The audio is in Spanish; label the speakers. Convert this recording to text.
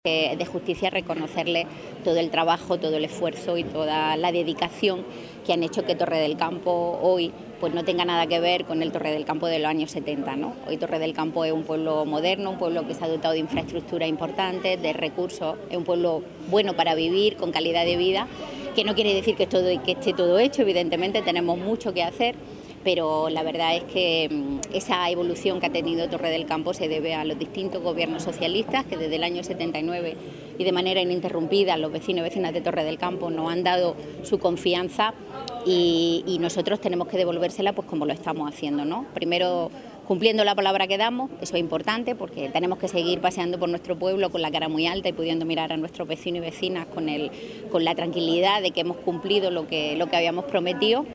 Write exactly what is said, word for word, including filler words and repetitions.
Speaker 1: Es de justicia reconocerle todo el trabajo, todo el esfuerzo y toda la dedicación que han hecho que Torre del Campo hoy pues no tenga nada que ver con el Torre del Campo de los años setenta, ¿no? Hoy Torre del Campo es un pueblo moderno, un pueblo que se ha dotado de infraestructura importantes, de recursos, es un pueblo bueno para vivir, con calidad de vida, que no quiere decir que, todo, que esté todo hecho, evidentemente tenemos mucho que hacer, pero la verdad es que esa evolución que ha tenido Torre del Campo se debe a los distintos gobiernos socialistas que desde el año setenta y nueve y de manera ininterrumpida los vecinos y vecinas de Torre del Campo nos han dado su confianza y, y nosotros tenemos que devolvérsela pues como lo estamos haciendo, ¿no? Primero cumpliendo la palabra que damos, eso es importante porque tenemos que seguir paseando por nuestro pueblo con la cara muy alta y pudiendo mirar a nuestros vecinos y vecinas con, el, con la tranquilidad de que hemos cumplido lo que, lo que habíamos prometido.